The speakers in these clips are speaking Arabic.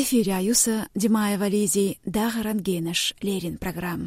Эфиряюса Димая Вализи Дагаран Генеш Лерин программ.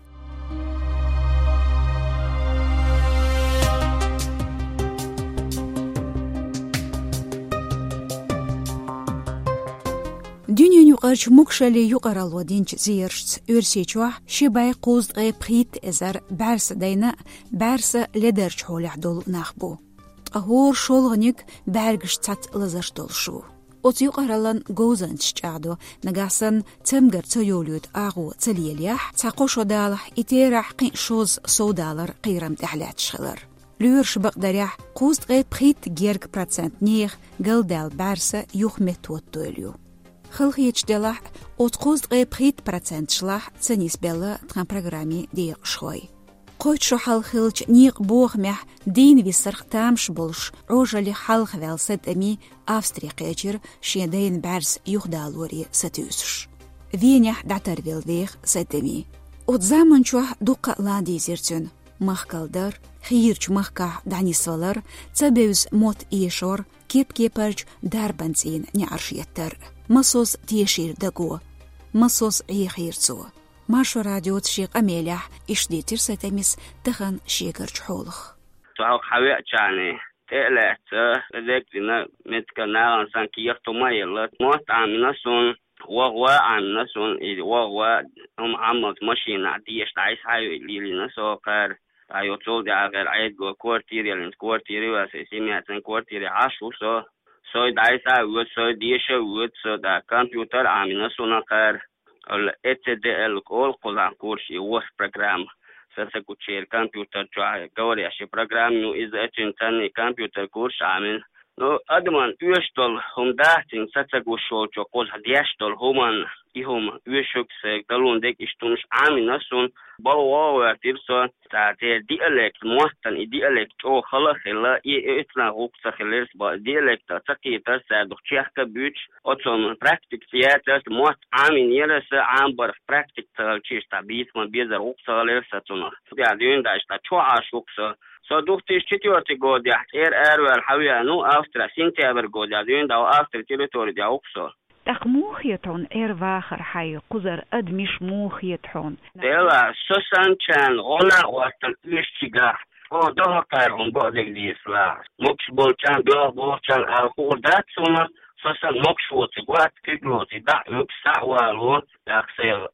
Дюнен юқарч мукшали юқаралу динч зиршц үрсечуах шибай қуз ғайбхит эзар бәрсі дайна бәрсі ледерч холях дол нахбу. Ахур шолғаник бәргіш цат лазаш долшу. От юқаралан гоузанч чағду нагасан цемгар цайолют ағу цалиелях цақошодалах итерах қин шоз соудалар қирам тәхлят шғылар. Лүрш бақдарях қуз ғайбхит герг процент нех галдал бәрсі юхмет туаттуэлю. Хылх ечделах от қуз ғайбхит процент шлах цанис белла тхан программе дейq шхой. Қойчу халхылч ниқ боғмях дейн висырх тамш болш рожали халх велсет эми Австрия қечер шедейн бәрс юхдалури сатюсш. Венях датар велвех сетеми. От заманчуах дуқа лади зертюн. Махкалдар, хирч махка данисвалар, цабевз мот иешор, кеп-кепарч дарбанцин не аршиеттер. Масос тиешир дагу. Масос иехирцу. Машу радио тшиq амелях ишдитер сетемис тхан шигарч холх. Туау хавя чани. Телец, электрина метканал санкиертума елат. Мот амнасон وهو амнасон и وهو عملت ماشينا ديش تعيش هاي لينا سوقر ayotol de agar ayet go kwartieri was semiatan kwartieri ashu so daisa would so diesha would so da computer amina sonakar al etdl kol qolan kursi was program sasa kucher computer cha gawri ashi program nu is etintan computer kurs amin no adman üstol hum dahtin sasa go shocho qol hadiashtol human ihum üshuk se dalundek istunsh amina son balwa tirso ta dialect muhtan dialect o khala khila itna ruqsa khilers ba dialect taqita sa dukhchaka büch otson praktik theater muht amin yerasa ambar praktik talchista bitma bezer ruqsa lersa tuna ya dünda ista cho ashuksa so dukhtish четвёртый год я эрвер хавя ну австра сентябрь год я дünda австра территория я ukso تخموخيتون واخر حي قزر مش موخيتون دلا سوسان كان ولا وقت الاشتغال او ده قارون بعد الاسلام مش بولچان ده بولچان اخودات سونا سوسان مش وقت كيلوت ده يكساوالو اكسل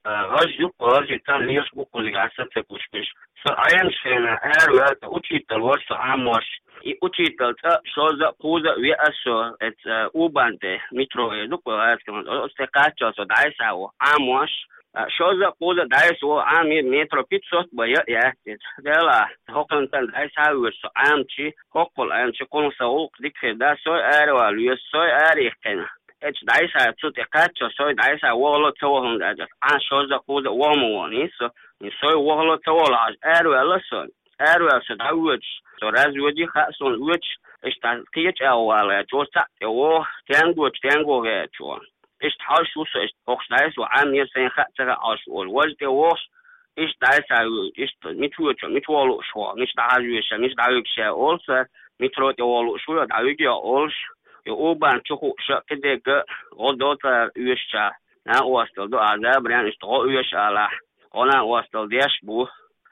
رجل كان يسبق لغاسه تكوشبش ساين شنا اروا учитель вот амош и учитель что за пузо виасо это убанте метро дуква скажем остекачо со дайсао амош что за пузо дайсо ами метро 500 бая я дела хокантан дайсао со амчи хокол амчи консаул дикhe да со арва луя со арихена эч дайса цутекачо со дайса воло цохон да что за пузо вомо нисо нисо воло цола арва лосо арва со дауч so razwodi khason uch ist qiyach awala josa yo tango ge cho ist haushu so ist hochstais so amir sein khatsa ashul wollte wo ist daisa ist mitwolo sho nicht da hajuisha nicht da yuksha also mitro wolo sho da yugi also yo oban chuhu sha kedega odota uisha na wastel do azabran ist go uisha ona wastel deshbu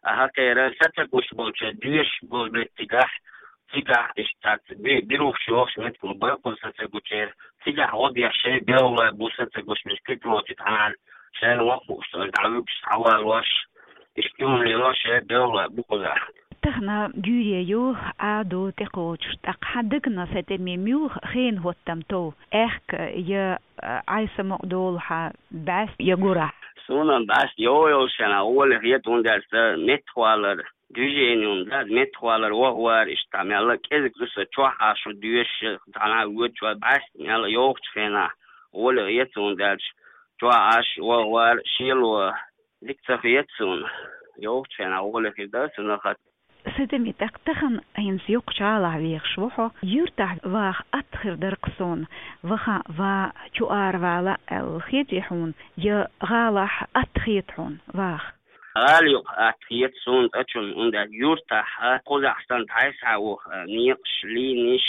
هكذا ستكوش بولشة ديش بولبتجاح تجاح اشتاق بيروح شوخ شمتكم باقول ستكوشير تجاح وضع شيء بيولا بو ستكوش مش كتلو تتعال شان وقوش تعويبش عوال واش اشتيهم ليلا شيء بيولا بوكولا تخنا جوريو عادو تقوش تقحدقنا ستميميو خين هوتمتو احك يا عايسة مقدولها بس يقرح Sonan das jojoshana ole rietun der metwaler düjenium da metwaler war istamela kezgus choha sho düş dana wutwa bas mel yochchena ole rietun der choha war shilo diktafetsun yochchena ole rietun hat ستمي تختخن ينسيق شعلا ويخ شوحو يرتاح واخ أتخر درقصون وخا وا شوار والا الخيتيحون يا غالح أتخيتحون واخ غاليق أتخيتسون أتشون عند يرتاح قوز أحسن تعيسها وخ نيقش لينش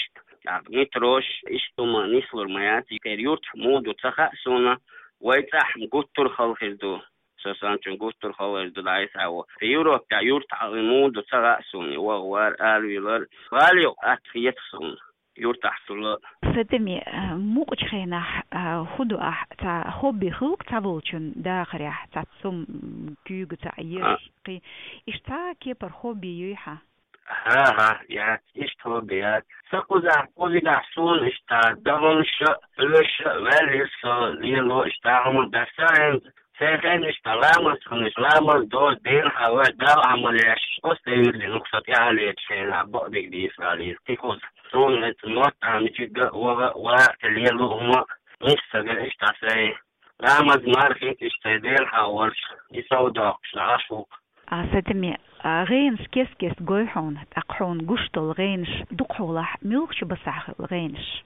متروش اشتما نسلور مياتي كيريوت مودو تخأسونا ويتح مقتر خلخدو سانچون قتر خلخدو دايس او في يوروب تا يورت مودو تخأسوني وغوار آلويلر غاليو اتخيتسون يورت احسولا ستمي موقش خيناح خدو تا خوبي خلق تابولچون داخريح تا سم كيوغ تا يرقي اشتا كيبر خوبي يويحا ها يا اشتو بيات سقوزا قوزيدا سون اشتا دغنش لش وليس ليلو اشتا هم دسان سيخين اشتا لامس خنش لامس دول دين هوا دال عمليش قصدير لنقصة عليك شين عبقدك دي إسرائيل تيكوز سون اتنوت عميشيقا وقت ليلو هما نفسك اشتا سي لامس مارخيك اشتا دين هاورش يسو داقش لعشوق ستمي غينش كيس جويحون تقحون قشتل غينش دقحولح ملوكش بساخ غينش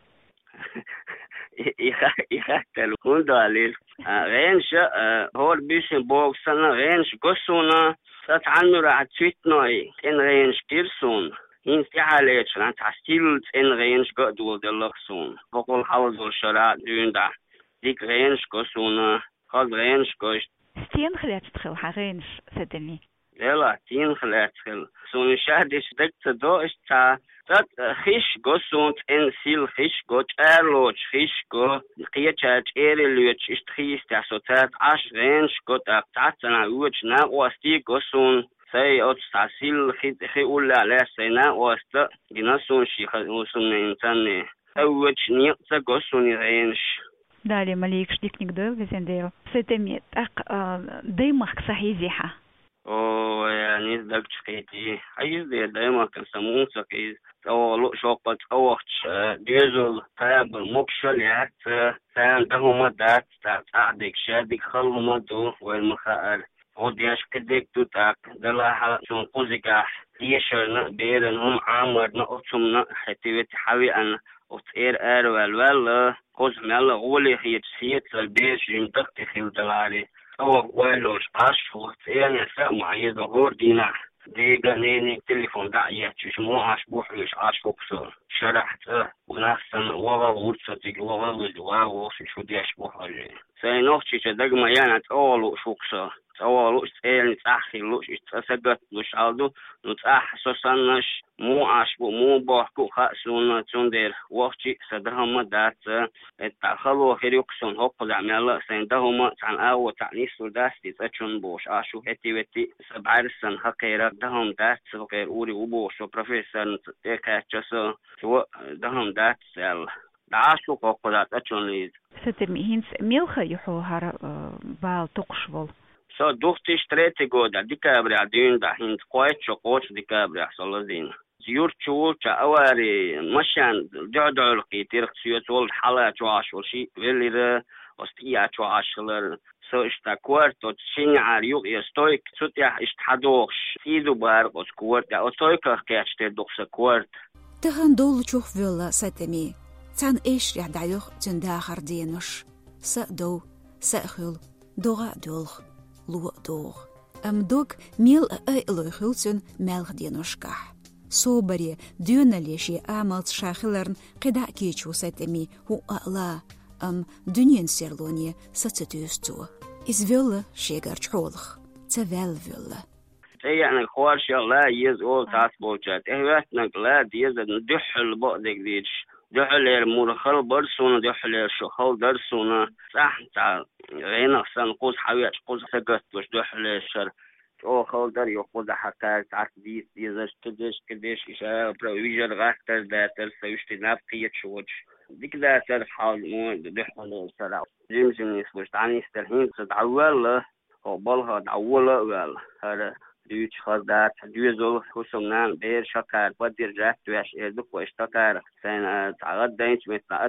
يختلو كون دليل غينش هور بيشن بوك سنة غينش قصونا ستعنو راح تشيتناي إن غينش كيرسون هين استحاليش لان تحستيلت إن غينش قدول دلقسون بقول حوضو الشراء دون دا ديك غينش قصونا خاض غينش قشت ستين خلات تخل غينش ستمي لا تين خلات خل سون شهدش دكت دو اشتا تات خيش go sunt en sil خيش go تارلوش خيش go قيتشات ايرلوش اشتخيس تاسوتات عش رينش go تاقتاتنا اوش نا واستي go sun سي اوش تاسيل خي اولا لا سينا واست جناسون شي خلوسون انسان اوش نيقتا go sun رينش دالي مليكش ديك نقدر بزنديرو ستميت ديمك صحيزيحة يعني دكتش كيتي عايز دايما كان سمون سكيز أو شوقت أوقش ديزل تاب المكشل يات تان دهما دات تعدك شادك خلما دو والمخاء ودياش كدك دوتاك دلاها شون قوزيكاح ديشرنا بيرنهم عامرنا أطمنا حتيوت حوي أن وتير والوال قوز مالا غولي هي تسيت البيش يمتقت خيو دلاري أو ويلوش أشهر يعني سامع يظهر دينا ديجا نيني تليفون داعية تشمو عشبوح يش عشبوكسر شرحت ونحسن وغا ورصتك وغا وزواغو شو دي عشبوح علي سينوخشي شدق ميانات أولو شوكسر أولو سيلني تأخي لوش تسقط لوش عالدو نتأح سوسانش مو عشبو مو بوحكو خأسونا تندير وقتي سدرهم دات التأخلو خيريوكسون هوكو دعميلا سيندهما تان أو تعنيسو داستي تأشون بوش عاشو هتي وتي سبعرسن حقيرك دهم دات سوكير أوري وبوشو بروفيسور تيكاتشسو شو دهم دات سيل دعاشو هوكو دات أشون ليد ستمي هنس ميلخا يحو هار بال تقشبل So duhtish treti goda dikabri adin da hind qoycho qoch dikabri ahsolazin زيور تشوچا اواري مشان دعدعل قيتير خسيوت ول حلا تواش وشي ولير استيا تواشلر سو اشتاكورت تشين عريو يستويك تسوتيا اشتحدوش سيدو بار اسكورت او تويك كاتشت دوخسكورت تهان دول تشوف فيلا ستمي تان ايش يا دايوخ تنداخر دينوش سدو ساخل دوغا دولخ لو دوغ دوك ميل اي لوخلتن مالغ دينوشكح صوبري ديونا ليشي عملت شاخلرن قدا كيچو ستمي هو ألا دنيان سيرلوني ستتوستو إز فيلا شيغر تحولخ تفال فيلا يعني خوارش لا يز أول تاس بوجات إهواتنك لا ديز دحل بقدك ديش دحل المرخل برسونا دحل شخال درسونا صح تعال غينا سنقوز حويات قوز سقط وش دحل الشر او خالدر يقود حقار تعديس يزش كدش إشارة برويجر غاكتر داتر سوشت نابقية شوش ديك داتر حال مو دحل الشرع جيمجن يسوش تعني استرهين تدعوال او بالها دعوال وال هذا ديوش خالدات ديوزول خصمنان بير شكار بدير جات ويش إردوك واشتكار سين تعغد دينش متنقط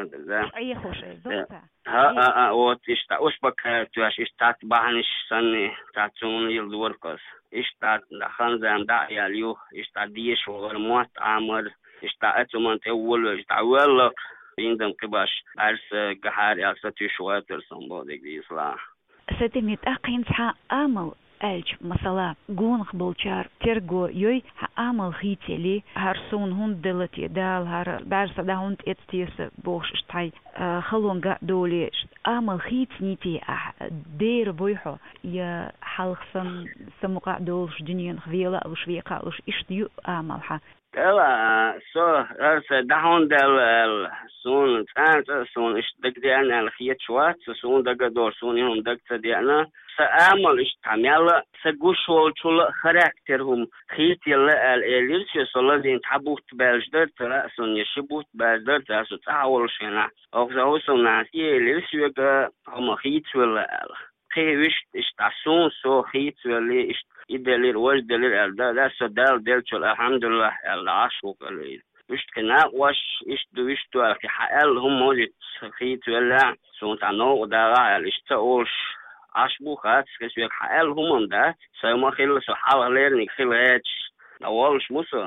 أي خوش إردوكتا ها وتشتا أسبك تواش اشتات بحنش سنة تاتون يلدوركس اشتات دخان زام داعي اليو اشتات ديش وغرموات عامر اشتات من تقول اشتاول عندهم قباش عرس جهار عرس تشوات الصنبودك دي إصلاح ستميت أقين سها آمل ألج مثلا جون خبلشار ترجو يوي عمل خيتلي هرسون هون دلتي دال هر برس ده هون اتستيس بوش اشتاي خلون قا دولي عمل خيت نيتي دير بويحو يا حلقسن سمقع دولش دنيا خفيلة وش فيقع وش اشتيو عملها ela so da hondel sun tant sun istigdian al khiyat shwat sun daga dor sun yom dagta diana سأعمل استعمال سجوشول شول خاراكترهم خيت يلا الإليرش يصلا زين تحبوت بالجدر ترى سون يشبوت بالجدر ترى سو تعاول شنا أو زهو سون ناسي الإليرش يجا هم خيت ولا خيوش استعسون سو خيت ولا است يدليل وش دليل ده سو دل شول الحمد لله العاشق اللي وش كنا وش دوش تو في حال هم موجود خيت ولا سون تعنو ده الاستقولش عشبو خات كشوية حال هم ده سيما خيل سحالة ليرني خيلاتش أولش موسى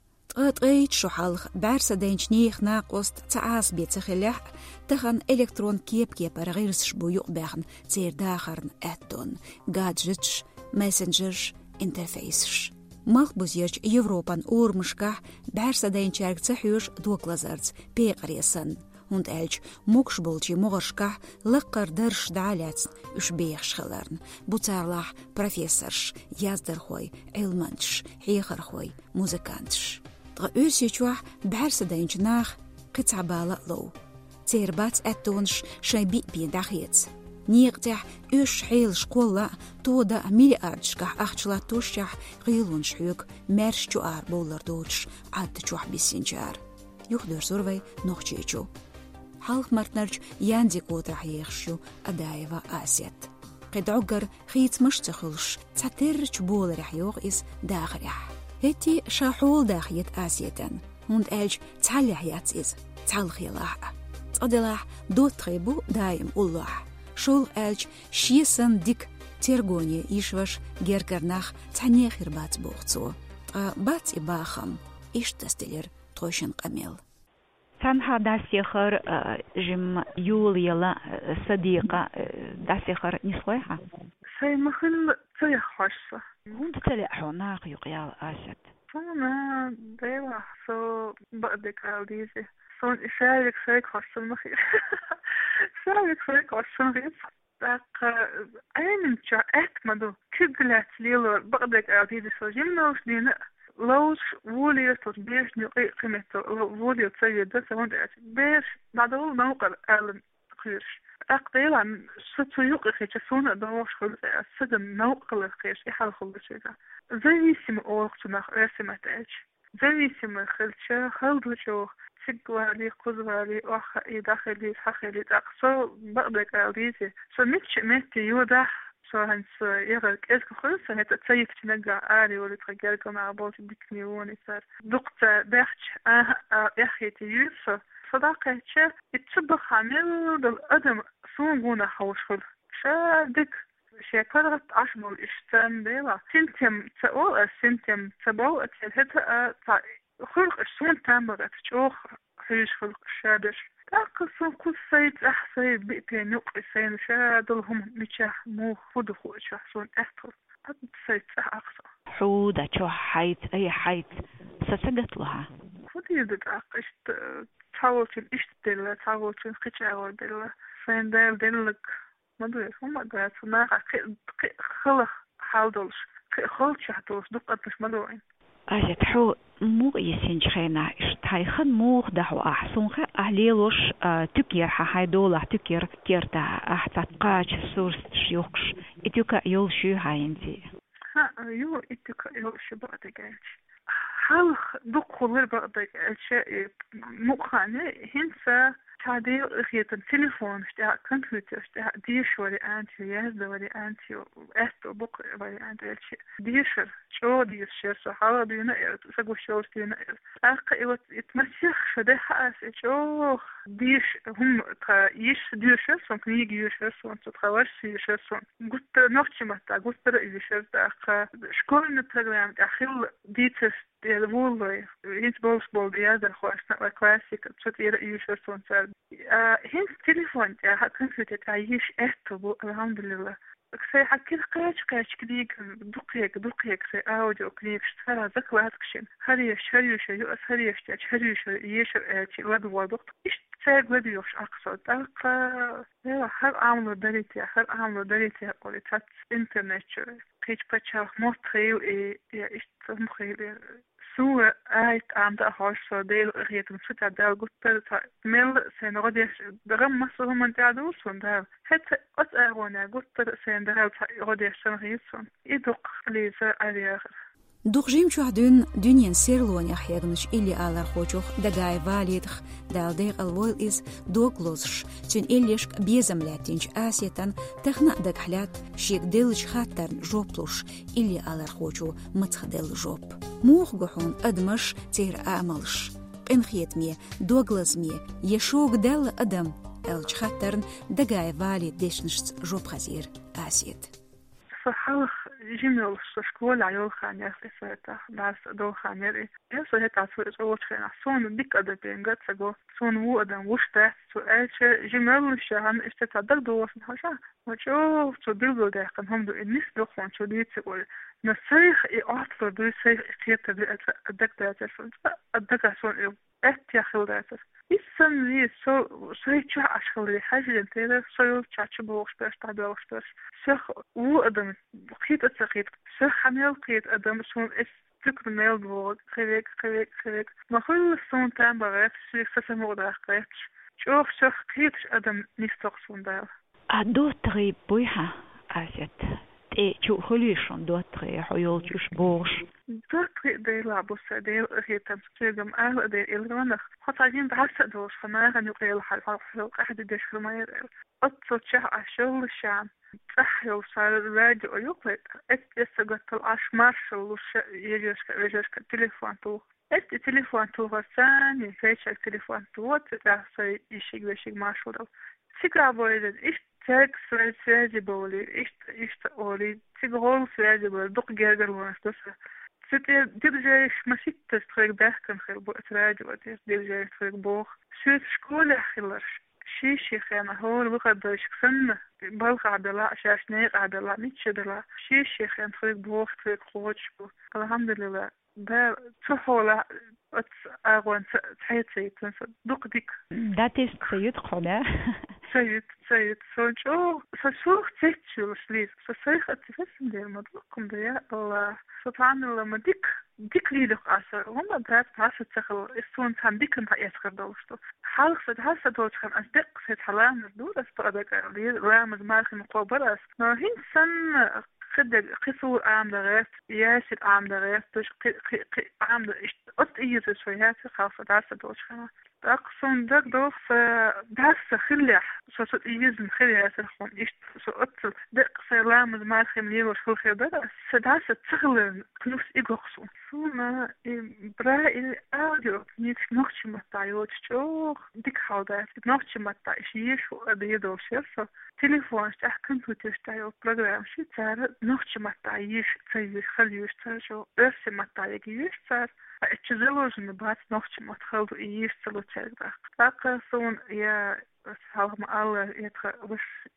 تغيت شحالخ بارسا دينشنيخ ناقوست تعاس بيتخلح تخن إلكترون كيب رغيرس شبو يقبخن تير داخرن أتون جادجتش ماسنجرش انترفيسش مخبوزيرش يوروبان مشكح بارسا دينشارك تحيوش دوكلازرز بيقريسن هند ألج موكش بولجي مغرشكح لقر درش دعالات اش بيخش خلرن بوتارلح بروفيسورش يازدر خوي علمانش حيخر خوي موزيكانتش تغيوسي چوح بحرس دينجناخ قطع بالا لو تيربات اتونش شايبي بين داخيت نيقتح اش حيل شقولا تودا ملياردشكح اخشلا توشح غيلون شحيوك مرش جوار بولر دوتش عد چوح بيسينجار يخدر سورفي نوخشيچو حلق مرتنرج ياندي قوت رح يخشو أدايفا آسيت قد عقر خيت مش تخلش تعترج بول رح يوغيس داخرح هتي شاحول داخيت آسيتن هند ألج تعلي حياتيز تعلق يلاح تقدلاح دوت تغيبو دايم الله شول ألج شيسن ديك تيرغوني يشوش جيركرناخ تعني خربات بوغتو بات إباخم إيش تستلر توشن قميل تنها داسيخر جم يوليلا صديقة داسيخر نسويها سي مخل تيخ حشة هون تتلقحو ناقي قيال آسد فانا ديوة سو بقدك عوديزي سون إشارك سيك حشة المخير إشارك سيك حشة المخير داق أين انتشا أكمدو كبلات ليلو بقدك عوديزي سو جمنوش دينا لوش وولي بيش نقي قيمته وولي تسيد ده سوون بيش بعدول موقع أعلن خيرش أقديل عن ستو يقي خيشسون دوش خلص السدم موقع الخيرش يحال خلص زي سيم أوقتنا رسمة أج زي سيم خلشة خلدوشو تقوالي قزوالي وخا إداخلي حخلي تقصو بقدك أريزي سو ميتش ميتي يودح سو هنس يغلق إذا خلص هتا تسيف تنقع آلي ولا تغيركم مع بوتي ديكنيوني صار دقت بيحش يحيتي يوسف صداقة شا يتشبخ عمل بالقدم صنقونا حوشل شا ديك شاكرت عشمو الاشتام ديلا سنتم تقول سنتم تبو اتهتا خلق السون تامبرت شوخ حيش خلق الشادش أقصى كل سيد أحسيد بيتين يقري سين شادلهم ميشاح مو خدخو إشاحسون أحطر أد سيد أقصى حودة شو حيت أي حيت ستجت لها خدي دقاق إشت تحاولتين إشت ديلا تحاولتين خيشاور ديلا سين ديل ديلك ما دويس هم قاعد صناعة خلق حالدولش خلق شحدولش دقتش ما دوين أجت حو مو يسنج خينا اشتاي خن موخ دحو أحسن خ أهليلوش تكير حايدولا تكير كيرتا أحتات قاش سورس شيوخش إتوكا يول شو هاينتي ها يو إتوكا يول شو بعدك حال دخول بعدك الشيء مخانة هنسا تعدي خيط التليفون اشتها كمبيوتر اشتها ديش ولي أنتي يازد ولي أنتي وأستو بق ولي أنتي الشيء ديشر شو ديشر سو حالا دينا سقو شو دينا أقا يتمسيخ شده حاس شو ديش هم يش ديشر سون كنيجي يشر سون تتخوش يشر سون قلت نوختي متا قلت رأي يشر أقا شكون نتغلام أخيل ديتس الوولي هينس بول بيازر خواشنا وكلاسيك تشتير يشر سون سال هينس تليفون تاع كمبيوتر تاع يش أستو الحمد لله سي حكي قاش كديك دقيق سي أوديو كديك اشتغل ذاك وهذاكشين هريش يؤس هريش يشر وضع إيش تساق وديوش أقصد هر عاملو دريتي قولي تات إنترنت قيش بتشاف مستخيل إيش مخيل سوى آيت عمدا هاش صديل غيت مفتع دال قلت ميل سنغديش درم مصر من تعدوسون دال حتى أتأغونا قلت سندرال غديش سنغيسون إدوق ليزا عليها دوغجيم شوحدون دنيا سيرلون يحيغنش إلي آلار خوشوخ دقاي واليدخ دال ديق الويل إز دوغلوزش تون إليشك بيزم لاتينش آسيتان تخنا دق حلات شيك ديلش خاترن جوبلوش إلي آلار خوشو متخدل جوب موخ قحون أدمش تير آملش قنخيت مية دوغلز مية يشوق دل أدم ألش خاترن دقاي واليد ديشنشت جوب خزير آسيت فحوخ جميل الشكول عيول خانير لساتا ناس دو خانير يسو هتا سوء زوج خينا سون ديك أدبين قد سقو سون وو أدم وشته سؤال جميل الشهان اشتتا دو وصن هشا وشوف سو بيلو داقن هم دو الناس دوخوان شو ديت سقول نصيخ أعطر دو سيخ اختيرت دو أدك داتر أدك سون يا خلداتر إنسان لي سو يتشع أشخلي حاجة جنتيرة سو يتشع بوغش باش تعبي وغش باش سيخ وو أدم قيت أتسقيت سيخ حميل قيت أدم سون تكر ميل بوغ خيريك ما كل سون تام بغيت سيخ سسمو داقيتش شوف سيخ قيتش أدم نستقصون دار أدو تغيب بويحة آسيت شو خليشون دوتري حيول جوش بوش دوتري ديلا بوسا ديل غيتم سكيغم ديل إلغانخ خطاجين بحسا دوش خماغا نقيل حلق أحد ديش خماير أطلت شه أشول الشام تحيو صار الراديو يقلت استقلت العش مارشل يجيشك تليفون تو تليفون تو غساني فيش التليفون تو تتعصي يشيق مارشل سيقا بويدد تاك سرادي بولي إيش أولي تقول سرادي بولي دق جاجر ونستوسا ديرجايش ماشي تستخيق داخل خير بو أتراجي واتيس ديرجايش تخيق بوخ سويت شكولة خلرش شيشي خيما هول بقدرش كسنة بالغ عدلا شاش نيق عدلا ميتش عدلا شيشي خيما تخيق بوخ تخيق خوش بو الحمد لله دا تحولا أغوان تحيتي تنسى دق ديك داتيس تسيد قولا سيد سوچو سوخ تيتشو سليس سيخ اتفسم دير مدلقكم ديا الله سبحان الله ما ديك ليدق عسر هما دات عسر تخل السون تام ديك انت يسخر دوستو حالق سد هسا دوشخن أصدق سيد حلام ردود أسبقدك رامز مالخ مقوبرس ما هين سن خدق قصور عام دغيت ياسد عام دغيت دوش عام دغيت قط إيزو شوياتي خاصة داسة دوشخنا أقصون دق دوخ داسة خليح سوصد إيزن خليح سرخون إيش سو أتصل دق سلامز مالخ مليل وشخل خير بدأ سداسة تغلن كنوس إيقوخسون سوما برائي أوديو نيكس نوخشي مطايوت شوخ ديك حالدات نوخشي مطايش يشو أديدو شيرسو تليفون شتاح كمبيوتر شتايو بروغرام شي تار نوخشي مطايش تسيش خليوش تارشو أرسي مطايق يشتار اتشزلوش نبات نوخشي مطخلو يشتلو تشاردق أقصون يا سالهم الله يتخ وش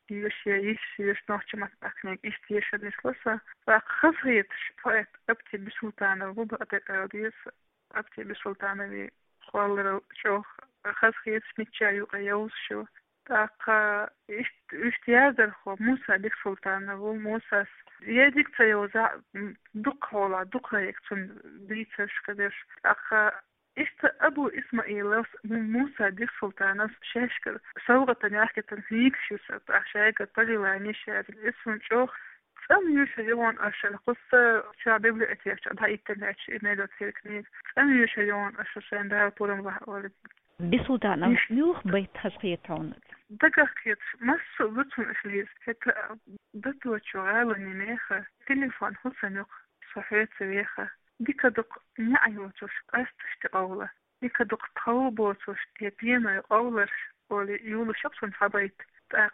يش نوخشي مطاقنيك يش نسلسا فخفيتش فايت أبتي بسلطانة وبو أتقاديس أبتي بسلطانة بي خوالر شوخ خفيتش نتشايو قيوز شو تاقا اشتيازر خو موسى ديك سلطانة وموسى يديك تيوزع دق هولا دق هيك تون ديتش كديش تاقا أبو إسماعيل موسى ديك سلطانة شاشكر سوغة تنياحكة تنهيك شو سأتعشاك تجيواني شاد الاسم شوخ أم يشيون أشل قصة شعبي بلي أتياش أبها إتناتش إميلو تيركنيك أم يشيون أشل سيندها طولم بحوالي بسلطانة نيوخ بيت خسخيتون دقيقة مس بتون إفليس هتا بتو شغالة نيخة تليفون حسنق صحيح سريخة ديك دق نعيوتوش أستشتقولة ديك دق طوبوتوش يبينا يقولش ولي يولو شخصن حبيت تاق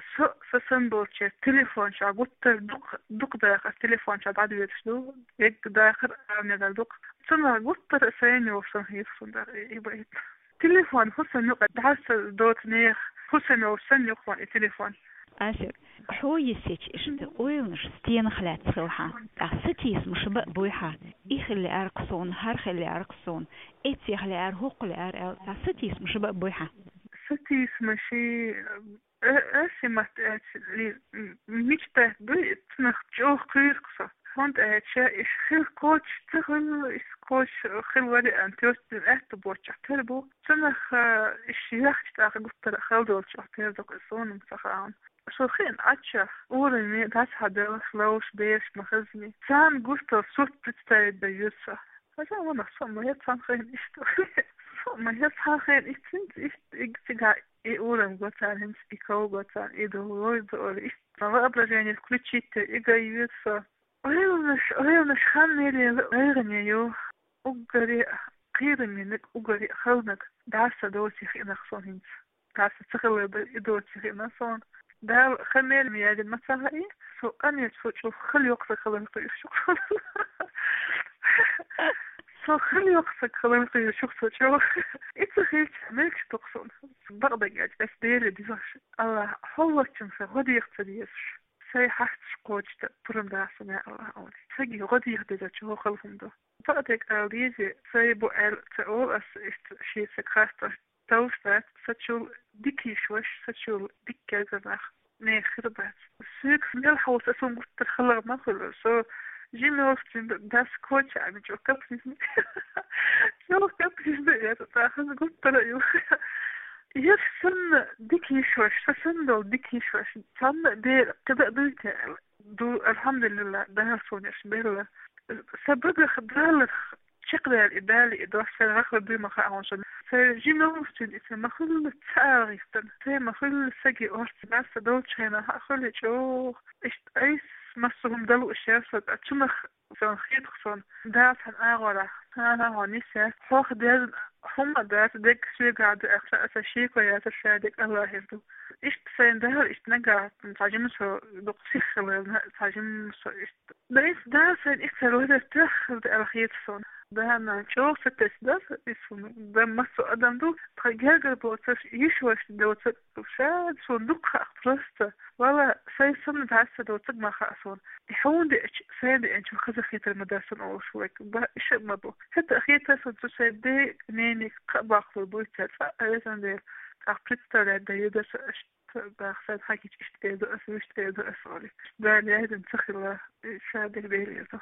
سسنبوتش تليفون شا قلت دق داخل تليفون شا بعد يتشدو يك داخل أمني دق سنة قلت رأسيني وصن هيفصن دار يبقيت تليفون حسن نقد حس دوت نيخ حسن وسن يخوان التليفون أشر حو يسيج إشت ويلنش ستين خلات خلها أستيس مش بويها إخلي أرقصون هرخلي أرقصون إتي خلي أرهق لأر أستيس مش بويها ستيس ماشي أشي ما تأتي مش تهدي تنخجو خيرقصة هند أشياء إيش خير كوتش تغل إيش كوتش خير ولي أنتيوس تنأت بوتش أحتربو تنخ إيش يخش تأخذ قطر خلدولش أحتربو كسون متخان شو خين أتشا أولي داس هذا خلاص بيش مخزني سان قصة صوت بتستعد بيوسا هذا وانا صم يتسان خين إشتو صم يتسان خين إشتنت إشتغا إولم قطان هنس إكاو قطان إدو رويد أولي إشت ما أبلا جاني كل شيء إيجا يوسا ويونش خامني غيرني يو أقري غير منك أقري خلنك داسا دوتي خينا خصون هنس داسا تخلي دوتي خينا خصون ده خميل مياد المساحة إيه سو أنا شوف خلي وقتك خلي شوف سو خلي وقتك خلي شوف إتخيل مالك تقصون بقدر قاعد بس ديري ديزاش الله هو تنسى غدي يختديش سي حاجة قوجت برم داسنا الله أولي سجي غدي يختديش هو خلفهم ده بقدر أوليزي سي بوال تقول أس شيء سكرت توفت ستشول ديكي شوش ستشول ديكي زناخ nee خربت سيك ميل حوس اسم تخلق ما خلص سو جيمي وفتين داس كوتش يعني جو كابتن جو كابتن يا تاخذ قلت له يرسم ديكي شوش تسندل ديكي شوش تم دي كده دو الحمد لله ده سونيش بيلا سبب خدال شقدر الإدالي إدوحسن رخل بي مخاعونشن فجينا وفتن إذا مخل تاريختن تي مخل سجي أورت بس دوتش هنا هأخل جو إشت أيس مصرهم دلو إشياسد أتشمخ زون خيط خصون داس هن آغورا هانا هونيسيا خوخ ديال هم داس ديك شوي قاعد أساشيك وياتا شادك الله يهدو إشت سين دهل إشت نقا تاجمسو دقسيخ تاجمسو إشت داس هن إشت الوهدة تخل الخيط خصون ده أنا شو ستة ده اسمه ده مسو أدم دو تغير بوتش يشوش دوتش وشاد صندوق أخرسته ولا سيسمى تعسى دوتش ما خاصون يحاول ديش سيدي إنش مخزن خيط المدرسة أو شويك بإيش ما بو حتى أخيط صندوق سيدي نيني باخذ البوتش فأيضا ده أخبرت له ده يدرس بأخذ حكي إشتيدو أسولي ده اللي هيدا نسخي شاد البيليزو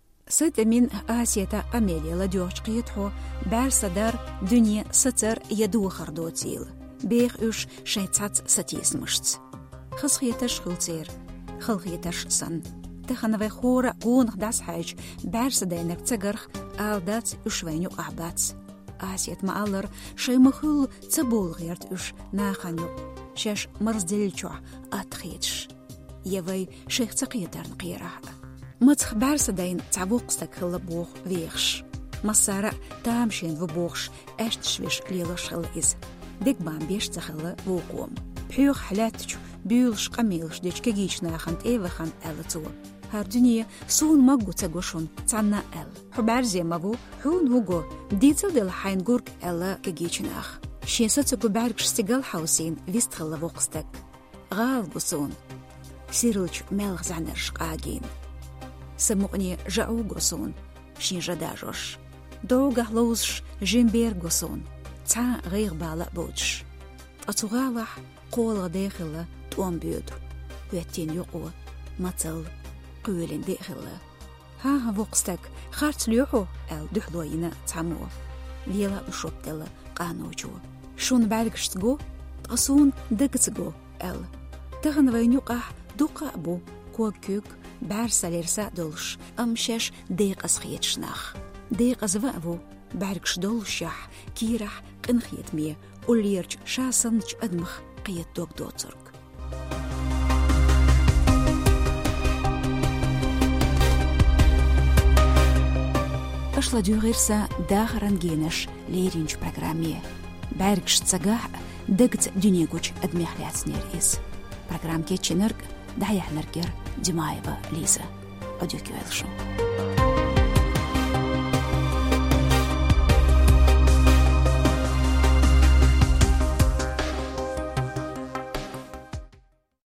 سد من آسيتا أميليا لديوش قيتحو بارسا دار دنيا ستر يدو خردوتيل بيخ إوش شايتات ستيس مشت خصخيتش خلطير خلقيتش سن تخنوي خورا قون خداس حاج بارسا دينك تقرخ آلدات إوشوينيو أعبات آسيت مالر شاي مخل تبول غيرت إوش ناخانيو شاش مرزدلچو أتخيتش يوي شيخ تقيدر نقيرح متخ بارسدين تعبوقستك خلبوخ ويخش مصارع تامشين وبوخش اشتشوش ليلوش خلقيز ديك بان بيش تخلق وقوم بحيوخ حلاتش بيولش قميلش ديش كجيش ناخنت ايوخان ألتو هار دنيا سون مقو تقوشون تعنا أل حبار زي مبو حون هوغو ديتل ديل حين قورك ألا كجيش ناخ شيستو باركش استقال حوسين ويست خلبوقستك غال قصون سيرلش ملغ زعنرش قاقين سموقني جاو قصون شين جداجوش دوغه لوزش جنبير قصون تا غير بالا بوتش أتغالح قول داخل توم بيدو ويتين يقوى مطل قولين داخل ها وقستك خارت ليوحو أل دحلوينا تعمو ليلا بشوبتل قانوجو شون باركش تقو تقصون دك تقو أل تغن وين يقح دوقا أبو كوكيوك بارسا ليرسا دولش أمشاش ديق أسخيتشناخ ديق أزوابو باركش دولشح كيرح قنخيت ميه وليرج شاسنج أدمخ قيت دوك دوترك أشلا ديوغيرسا داخران جينش ليرينج برنامج باركش تساقاح دقت دنياقوش أدميخ لياتسنير إيس برنامج كيتشنرق دعيح نرقر دمايبا ليزا أديوكيو إلشو